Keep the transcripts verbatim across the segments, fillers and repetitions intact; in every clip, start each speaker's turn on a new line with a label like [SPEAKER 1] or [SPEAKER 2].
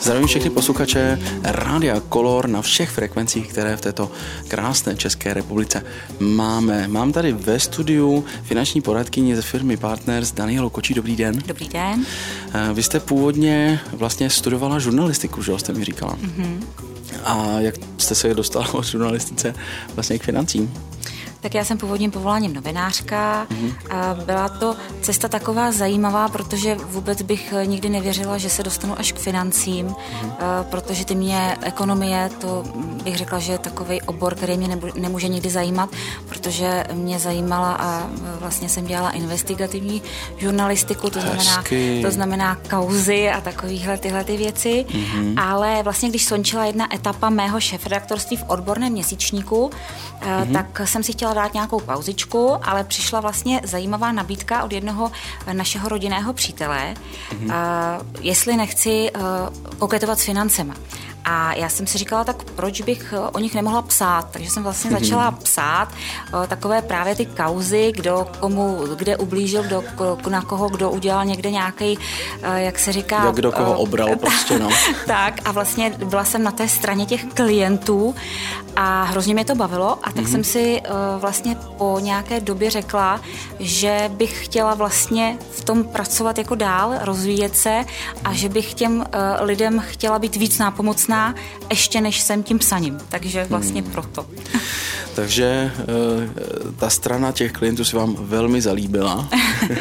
[SPEAKER 1] Zdravím všechny posluchače Rádia Color na všech frekvencích, které v této krásné České republice máme. Mám tady ve studiu finanční poradkyni ze firmy Partners Danielu Kočí. Dobrý den.
[SPEAKER 2] Dobrý den.
[SPEAKER 1] Vy jste původně vlastně studovala žurnalistiku, že jste mi říkala. Mm-hmm. A jak jste se dostala od žurnalistice vlastně k financím?
[SPEAKER 2] Tak já jsem původním povoláním novinářka. Mm-hmm. A byla to cesta taková zajímavá, protože vůbec bych nikdy nevěřila, že se dostanu až k financím, mm-hmm. protože ty mě ekonomie, to bych řekla, že je takový obor, který mě nebu- nemůže nikdy zajímat, protože mě zajímala a vlastně jsem dělala investigativní žurnalistiku, to znamená, to znamená kauzy a takovýhle tyhle ty věci. Mm-hmm. Ale vlastně, když skončila jedna etapa mého šéfredaktorství v odborném měsíčníku, mm-hmm. tak jsem si chtěla dát nějakou pauzičku, ale přišla vlastně zajímavá nabídka od jednoho našeho rodinného přítele, mm-hmm. uh, jestli nechci uh, koketovat s financema. A já jsem si říkala, tak proč bych o nich nemohla psát. Takže jsem vlastně mm-hmm. začala psát o, takové právě ty kauzy, kdo komu, kde ublížil, kdo, na koho, kdo udělal někde nějaký, jak se říká...
[SPEAKER 1] Jak kdo koho obral prostě, no.
[SPEAKER 2] Tak a vlastně byla jsem na té straně těch klientů a hrozně mě to bavilo a tak mm-hmm. jsem si vlastně po nějaké době řekla, že bych chtěla vlastně v tom pracovat jako dál, rozvíjet se a že bych těm lidem chtěla být víc nápomocná ještě než jsem tím psaním. Takže vlastně hmm. proto.
[SPEAKER 1] Takže ta strana těch klientů se vám velmi zalíbila.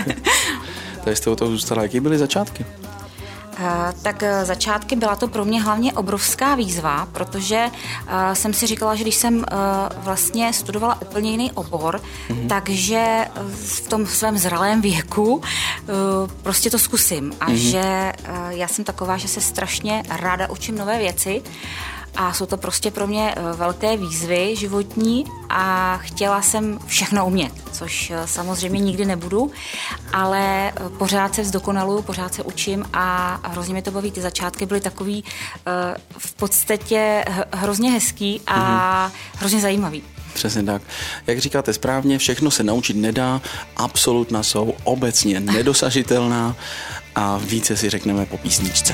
[SPEAKER 1] Takže jste o toho zůstala. Jaké byly začátky?
[SPEAKER 2] Uh, tak uh, začátky byla to pro mě hlavně obrovská výzva, protože uh, jsem si říkala, že když jsem uh, vlastně studovala úplně jiný obor, mm-hmm. takže uh, v tom svém zralém věku uh, prostě to zkusím. A mm-hmm. že uh, já jsem taková, že se strašně ráda učím nové věci. A jsou to prostě pro mě velké výzvy životní a chtěla jsem všechno umět, což samozřejmě nikdy nebudu, ale pořád se zdokonaluju, pořád se učím a hrozně mě to baví. Ty začátky byly takový v podstatě hrozně hezký a mm-hmm. hrozně zajímavý.
[SPEAKER 1] Přesně tak. Jak říkáte správně, všechno se naučit nedá, absolutna jsou obecně nedosažitelná a více si řekneme po písničce.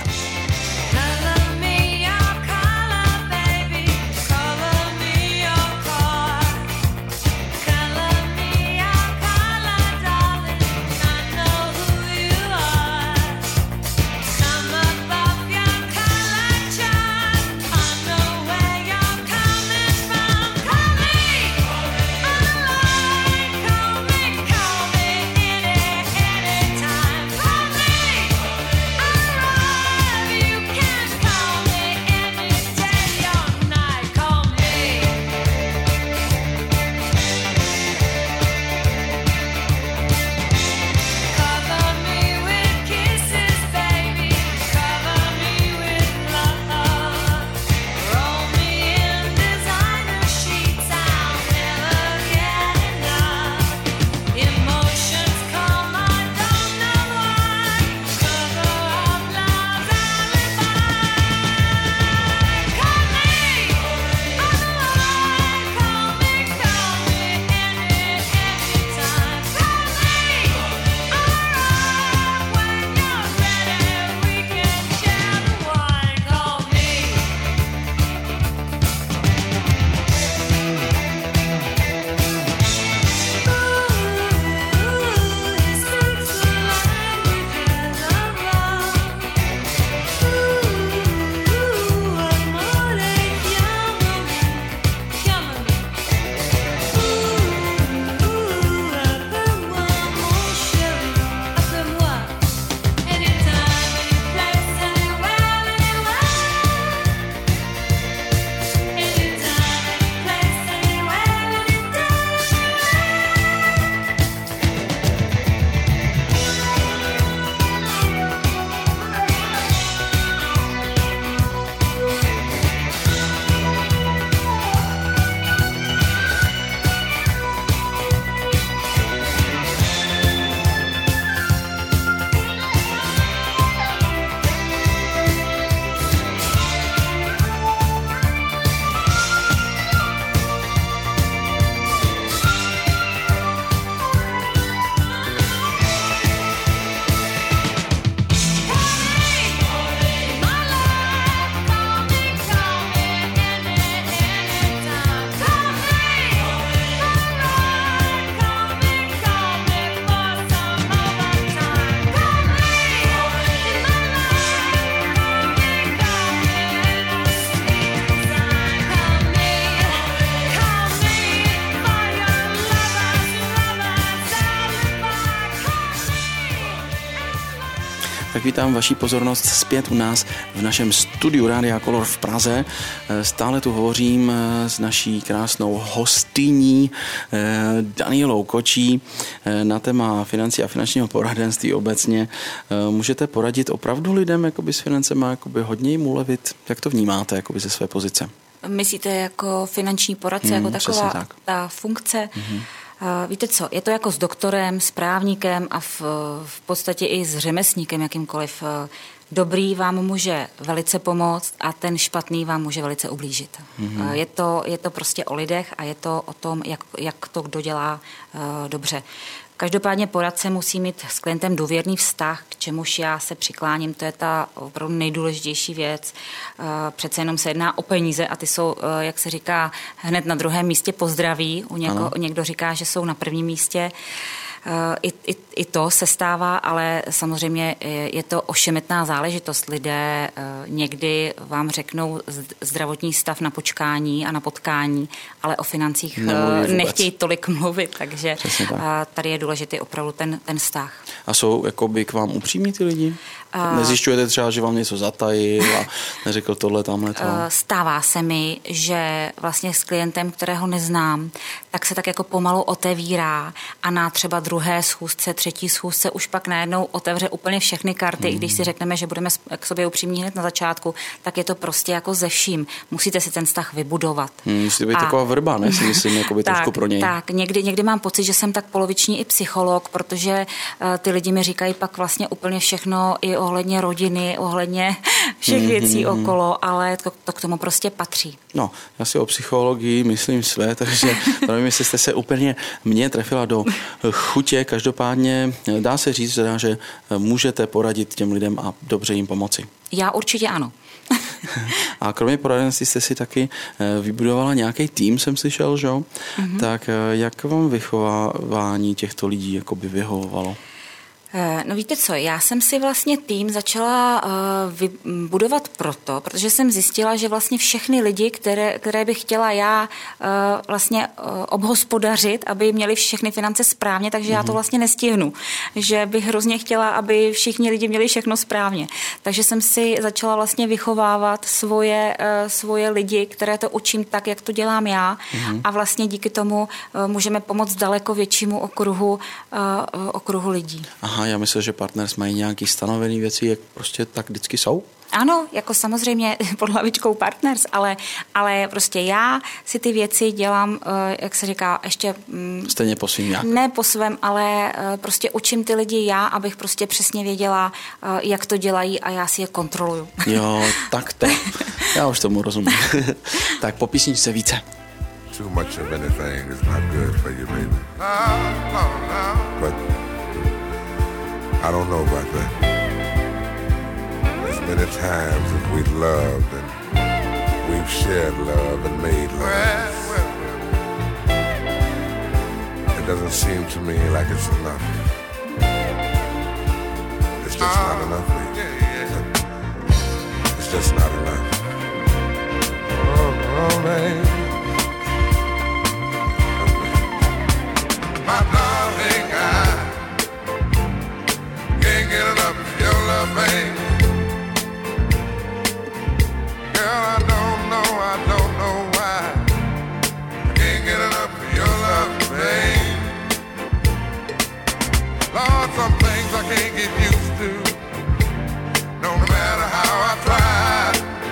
[SPEAKER 1] tak vítám vaši pozornost zpět u nás v našem studiu Rádia Color v Praze. Stále tu hovořím s naší krásnou hostyní Danielou Kočí na téma financí a finančního poradenství obecně. Můžete poradit opravdu lidem jakoby s financema, jakoby hodně jim ulevit? Jak to vnímáte jakoby ze své pozice?
[SPEAKER 2] Myslíte jako finanční poradce, hmm, jako taková tak. ta funkce? Hmm. Víte co, je to jako s doktorem, s právníkem a v, v podstatě i s řemeslníkem jakýmkoliv. Dobrý vám může velice pomoct a ten špatný vám může velice ublížit. Mm-hmm. Je to, je to prostě o lidech a je to o tom, jak, jak to kdo dělá uh, dobře. Každopádně poradce musí mít s klientem důvěrný vztah, k čemuž já se přikláním, to je ta opravdu nejdůležitější věc. Přece jenom se jedná o peníze a ty jsou, jak se říká, hned na druhém místě po zdraví. U něko, někdo říká, že jsou na prvním místě. I, i, I to se stává, ale samozřejmě je to ošemetná záležitost. Lidé někdy vám řeknou zdravotní stav na počkání a na potkání, ale o financích nechtějí tolik mluvit, takže tak. Tady je důležitý opravdu ten, ten vztah.
[SPEAKER 1] A jsou jakoby k vám upřímní ty lidi? Nezjišťujete třeba, že vám něco zatajil a neřekl tohle, tamhle to?
[SPEAKER 2] Stává se mi, že vlastně s klientem, kterého neznám, tak se tak jako pomalu otevírá a na třeba druhé schůzce, třetí schůzce už pak najednou otevře úplně všechny karty. Mm. I když si řekneme, že budeme k sobě upřímní hned na začátku, tak je to prostě jako ze vším. Musíte si ten vztah vybudovat.
[SPEAKER 1] Mm, musí být a... taková vrba, ne? Si myslím, jako by trošku pro něj.
[SPEAKER 2] Tak, někdy, někdy mám pocit, že jsem tak poloviční i psycholog, protože uh, ty lidi mi říkají pak vlastně úplně všechno i ohledně rodiny, ohledně všech věcí mm-hmm. okolo, ale to, to k tomu prostě patří.
[SPEAKER 1] No, já si o psychologii myslím své, takže nevím, jestli jste se úplně mě trefila do chutě. Každopádně dá se říct, že můžete poradit těm lidem a dobře jim pomoci.
[SPEAKER 2] Já určitě ano.
[SPEAKER 1] A kromě poradenství jste si taky vybudovala nějaký tým, jsem slyšel, že? Mm-hmm. Tak jak vám vychovávání těchto lidí jakoby vyhovovalo?
[SPEAKER 2] No víte co, já jsem si vlastně tým začala uh, vybudovat proto, protože jsem zjistila, že vlastně všechny lidi, které, které bych chtěla já uh, vlastně uh, obhospodařit, aby měli všechny finance správně, takže mm-hmm. já to vlastně nestihnu. Že bych hrozně chtěla, aby všichni lidi měli všechno správně. Takže jsem si začala vlastně vychovávat svoje, uh, svoje lidi, které to učím tak, jak to dělám já mm-hmm. a vlastně díky tomu uh, můžeme pomoct daleko většímu okruhu, uh, okruhu lidí.
[SPEAKER 1] Aha. Já myslím, že partners mají nějaký stanovený věci, jak prostě tak vždycky jsou?
[SPEAKER 2] Ano, jako samozřejmě pod hlavičkou partners, ale, ale prostě já si ty věci dělám, jak se říká, ještě...
[SPEAKER 1] Stejně po svým jak?
[SPEAKER 2] Ne po svém, ale prostě učím ty lidi já, abych prostě přesně věděla, jak to dělají a já si je kontroluju.
[SPEAKER 1] Jo, tak to. Já už tomu rozumím. Tak po písničce více.
[SPEAKER 3] Too much of anything is not good for you, baby. No, no, no. But I don't know about that. As many times as we've loved and we've shared love and made love, it doesn't seem to me like it's enough. It's just not enough, baby. It's just not enough. Oh, oh man. My darling, I can't get enough of your love, babe. Girl, I don't know, I don't know why I can't get enough of your love, babe. Lord, some things I can't get used to, no matter how I try.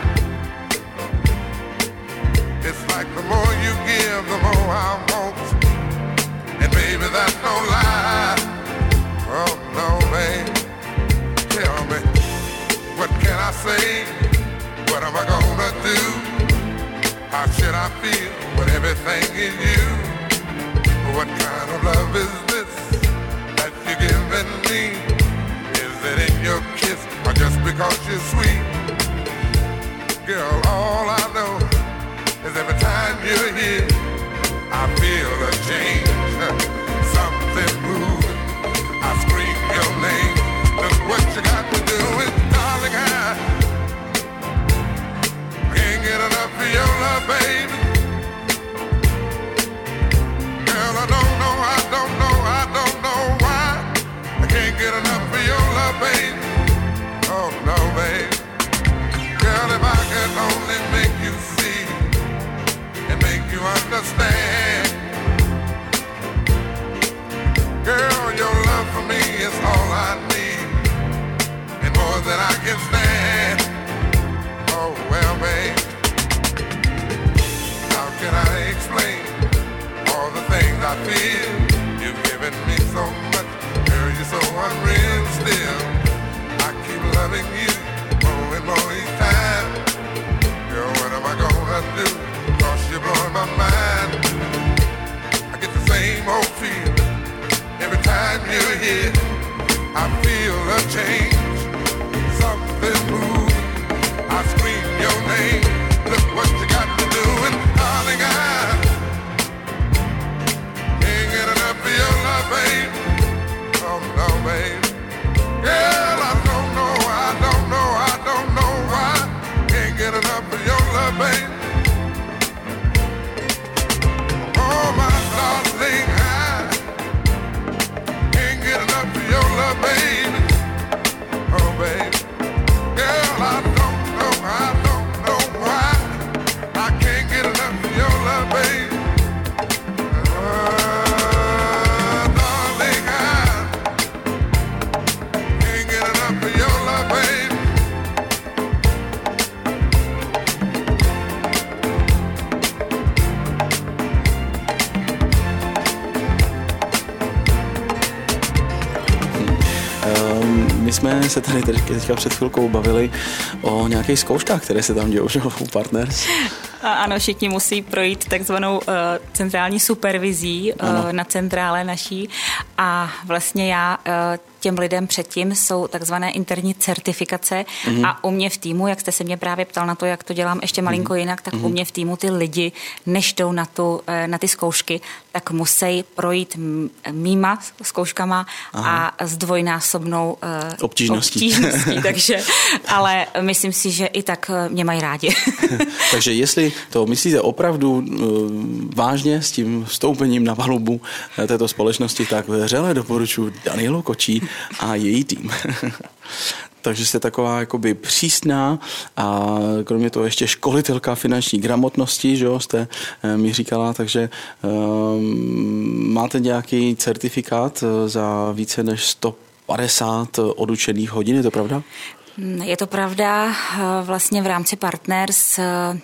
[SPEAKER 3] It's like the more you give, the more I want. And baby, that's no lie. Oh, no, babe. Tell me, what can I say? What am I gonna do? How should I feel with everything in you? What kind of love is this that you're giving me? Is it in your kiss or just because you're sweet? Girl, all I know is every time you're here, I feel a change. Something moving, I scream your name. Look what you got to do is, darling, I can't get enough of your love, baby. Girl, I don't know, I don't know, I don't know why I can't get enough of your love, baby. feel. You've given me so much, girl, you're so unreal still. I keep loving you more and more each time. Girl, what am I gonna do? Cause you're blowing my mind. I get the same old feeling every time you're here. I feel a change, something moving. I scream your name. Look what you got to do, and darling, I can't get enough of your love, babe. Oh no, babe. Girl, I don't know, I don't know, I don't know why. Can't get enough of your love, babe. Oh my darling, I can't get enough of your love, babe. Oh, babe. Girl, I don't know, I don't know why. I can't get enough of your love, babe. Uh, darling, I can't get enough of your love, babe.
[SPEAKER 1] My jsme se tady teďka před chvilkou bavili o nějakých zkouškách, které se tam dějou, že u Partners.
[SPEAKER 2] A ano, všichni musí projít takzvanou uh, centrální supervizí uh, na centrále naší a vlastně já uh, těm lidem předtím jsou takzvané interní certifikace mm-hmm. a u mě v týmu, jak jste se mě právě ptal na to, jak to dělám ještě malinko mm-hmm. jinak, tak mm-hmm. u mě v týmu ty lidi, než jdou na, tu, na ty zkoušky, tak musí projít mýma zkouškama Aha. a s dvojnásobnou uh,
[SPEAKER 1] obtížností.
[SPEAKER 2] obtížností takže, ale myslím si, že i tak mě mají rádi.
[SPEAKER 1] Takže jestli to myslíte opravdu uh, vážně s tím vstoupením na palubu této společnosti, tak vřele doporučuji Danielu Kočí a její tým. Takže jste taková jakoby přísná a kromě toho ještě školitelka finanční gramotnosti, že jo, jste mi říkala, takže um, máte nějaký certifikát za více než sto padesát odučených hodin, je to pravda?
[SPEAKER 2] Je to pravda, vlastně v rámci Partners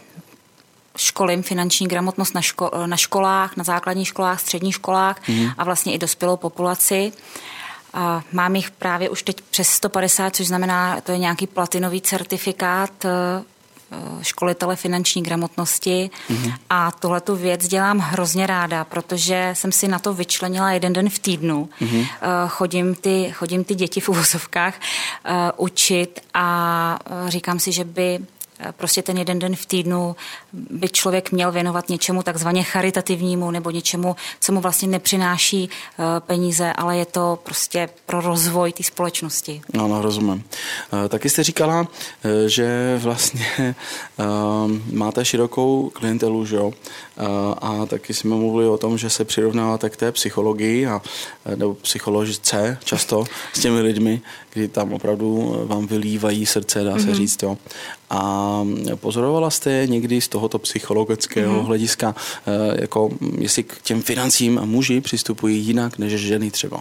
[SPEAKER 2] školím finanční gramotnost na, ško- na školách, na základních školách, středních školách mm. a vlastně i dospělou populaci. A mám jich právě už teď přes sto padesát, což znamená, to je nějaký platinový certifikát školitele finanční gramotnosti mm-hmm. a tuhletu věc dělám hrozně ráda, protože jsem si na to vyčlenila jeden den v týdnu. Mm-hmm. Chodím ty, chodím ty děti v uvozovkách učit a říkám si, že by prostě ten jeden den v týdnu by člověk měl věnovat něčemu takzvaně charitativnímu nebo něčemu, co mu vlastně nepřináší peníze, ale je to prostě pro rozvoj té společnosti.
[SPEAKER 1] No, no, rozumím. Taky jste říkala, že vlastně máte širokou klientelu, že jo? A taky jsme mluvili o tom, že se přirovnáváte k té psychologii a, nebo psychologice často s těmi lidmi, kdy tam opravdu vám vylívají srdce, dá se mm-hmm. říct, jo. A pozorovala jste někdy z tohoto psychologického mm-hmm. hlediska, jako jestli k těm financím muži přistupují jinak než ženy třeba?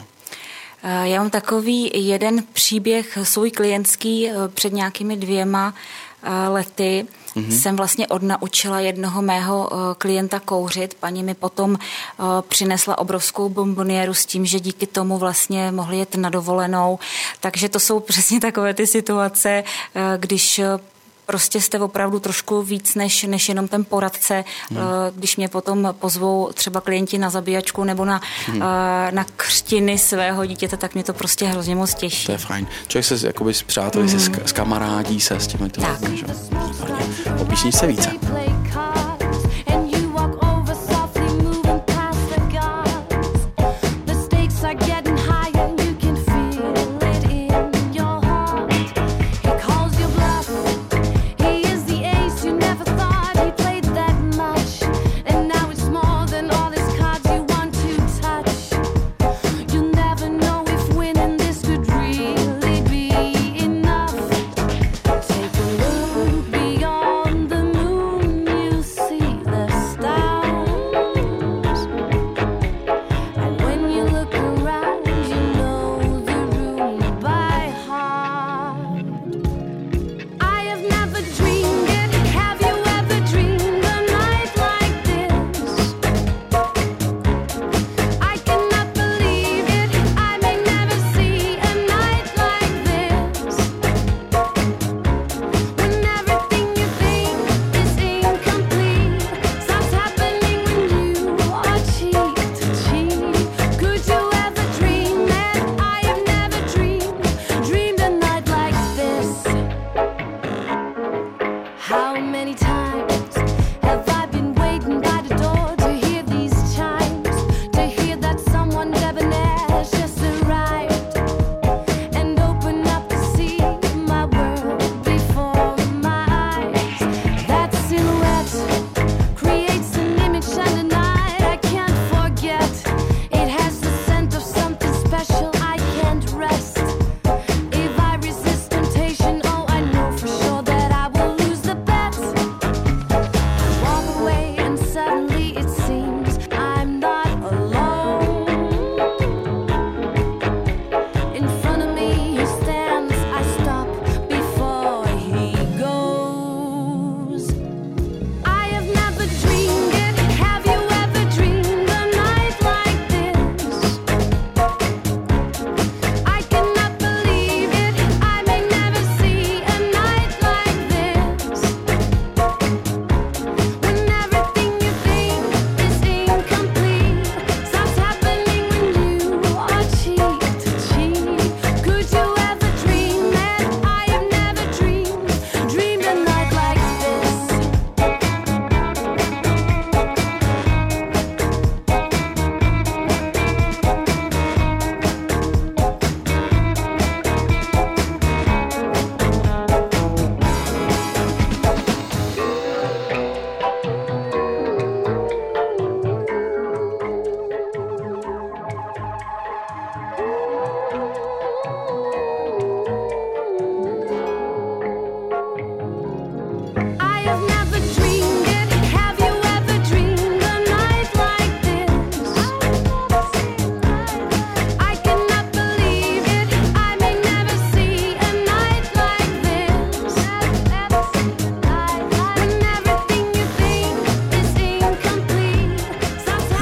[SPEAKER 2] Já mám takový jeden příběh svůj klientský před nějakými dvěma lety. Mm-hmm. Jsem vlastně odnaučila jednoho mého klienta kouřit. Paní mi potom přinesla obrovskou bomboniéru s tím, že díky tomu vlastně mohli jet na dovolenou. Takže to jsou přesně takové ty situace, když prostě jste opravdu trošku víc než, než jenom ten poradce. Hmm. Když mě potom pozvou třeba klienti na zabíjačku nebo na, hmm. na křtiny svého dítěte, tak mě to prostě hrozně moc těší.
[SPEAKER 1] To je fajn. Člověk se jakoby přátelí hmm. se, s kamarádí se s těmi to lidmi. O písničce více.
[SPEAKER 4] Beyond the moon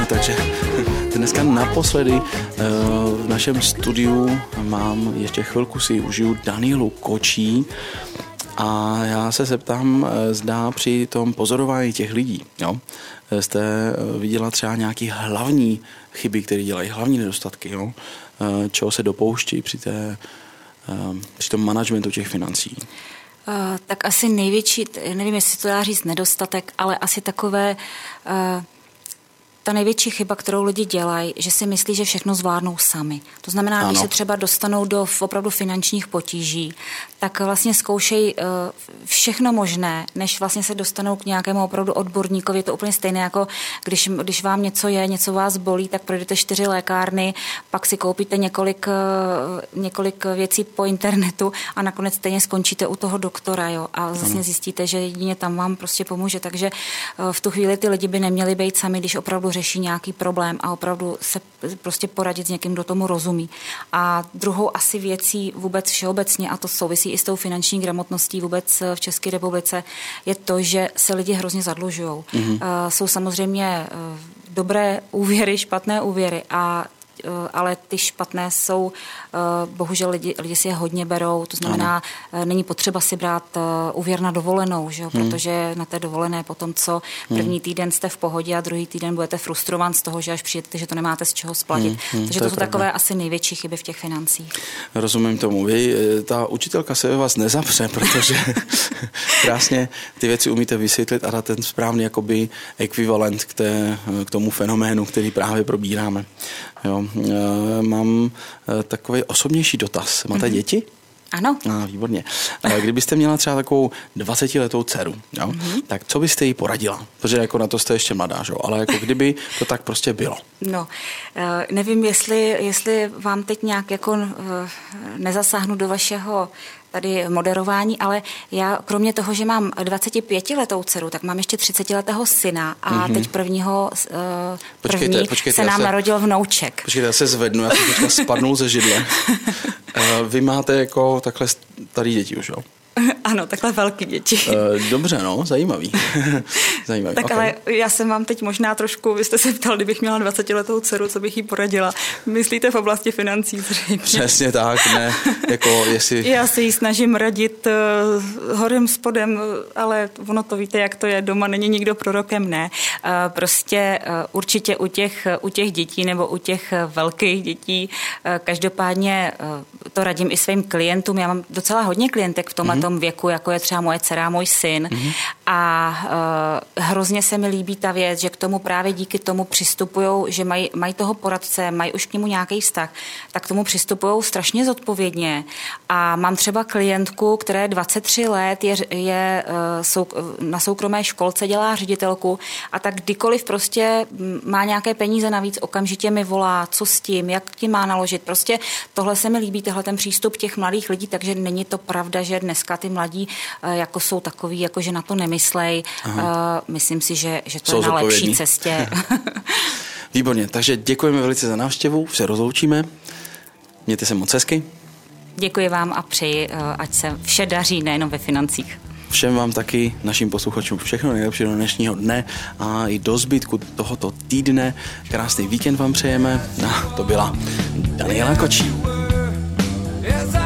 [SPEAKER 1] takže dneska naposledy v našem studiu mám, ještě chvilku si užiju Danielu Kočí a já se zeptám, zda při tom pozorování těch lidí, jo, jste viděla třeba nějaký hlavní chyby, které dělají, hlavní nedostatky, jo, čeho se dopouští při, té, při tom managementu těch financí.
[SPEAKER 2] Uh, tak asi největší, nevím, jestli to dá říct nedostatek, ale asi takové, uh, ta největší chyba, kterou lidi dělají, že si myslí, že všechno zvládnou sami. To znamená, ano. Když se třeba dostanou do opravdu finančních potíží, tak vlastně zkoušejí uh, všechno možné, než vlastně se dostanou k nějakému opravdu odborníkovi. Je to úplně stejné, jako když, když vám něco je, něco vás bolí, tak projdete čtyři lékárny, pak si koupíte několik, uh, několik věcí po internetu a nakonec stejně skončíte u toho doktora, jo, a vlastně zjistíte, že jedině tam vám prostě pomůže. Takže uh, v tu chvíli ty lidi by neměli být sami, když opravdu řeší nějaký problém a opravdu se prostě poradit s někým, kdo tomu rozumí. A druhou asi věcí vůbec všeobecně, a to souvisí i s tou finanční gramotností vůbec v České republice, je to, že se lidi hrozně zadlužujou. Mm-hmm. Uh, jsou samozřejmě uh, dobré úvěry, špatné úvěry a ale ty špatné jsou, bohužel lidi, lidi si je hodně berou, to znamená, ano. Není potřeba si brát úvěr na dovolenou, že jo? Hmm. Protože na té dovolené potom, co první týden jste v pohodě a druhý týden budete frustrovan z toho, že až přijdete, že to nemáte z čeho splatit. Hmm. Hmm. Takže to, to jsou pravda. Takové asi největší chyby v těch financích. Rozumím
[SPEAKER 1] tomu. Vy, ta učitelka se ve vás nezapře, protože krásně ty věci umíte vysvětlit a dát ten správný jakoby ekvivalent k, té, k tomu fenoménu, který právě probíráme. Jo. Mám takový osobnější dotaz. Máte mm-hmm. děti?
[SPEAKER 2] Ano.
[SPEAKER 1] Ah, výborně. Kdybyste měla třeba takovou dvacetiletou dceru, jo, mm-hmm. tak co byste jí poradila? Protože jako na to jste ještě mladá, že? Ale jako kdyby to tak prostě bylo.
[SPEAKER 2] No, nevím, jestli, jestli vám teď nějak jako nezasáhnu do vašeho tady moderování, ale já kromě toho, že mám dvacetipětiletou dceru, tak mám ještě třicetiletého syna a mm-hmm. teď prvního uh, první počkejte, počkejte, se nám se, narodil vnouček.
[SPEAKER 1] Počkejte, já se zvednu, já jsem teďka spadnul ze židle. uh, vy máte jako takhle starý děti už, jo?
[SPEAKER 2] Ano, takhle velký děti.
[SPEAKER 1] Dobře, no, zajímavý. zajímavý.
[SPEAKER 2] Tak okay. Ale já jsem vám teď možná trošku, vy jste se ptal, kdybych měla dvacetiletou dceru, co bych jí poradila. Myslíte v oblasti financí zřejmě?
[SPEAKER 1] Přesně tak, ne, jako jestli...
[SPEAKER 2] Já se jí snažím radit uh, horem spodem, ale ono to víte, jak to je, doma není nikdo prorokem, ne. Uh, prostě uh, určitě u těch, u těch dětí nebo u těch velkých dětí, uh, každopádně uh, to radím i svým klientům. Já mám docela hodně klientek v tomhle mm-hmm. tom věku, jako je třeba moje dcera, můj syn. Mm-hmm. A uh, hrozně se mi líbí ta věc, že k tomu právě díky tomu přistupujou, že mají, mají toho poradce, mají už k němu nějaký vztah, tak k tomu přistupujou strašně zodpovědně. A mám třeba klientku, která je dvacet tři let, je, je uh, sou, na soukromé školce, dělá ředitelku a tak kdykoliv prostě má nějaké peníze navíc, okamžitě mi volá, co s tím, jak tím má naložit. Prostě tohle se mi líbí, tohle ten přístup těch mladých lidí, takže není to pravda, že dneska ty mladí jako jsou takový, jako že na to nemyslej. Aha. Myslím si, že, že to jsou je na lepší cestě.
[SPEAKER 1] Výborně, takže děkujeme velice za návštěvu, se rozloučíme. Mějte se moc hezky.
[SPEAKER 2] Děkuji vám a přeji, ať se vše daří, nejenom ve financích.
[SPEAKER 1] Všem vám taky, našim posluchačům, všechno nejlepší do dnešního dne a i do zbytku tohoto týdne. Krásný víkend vám přejeme. A to byla Daniela Kočí. Yes,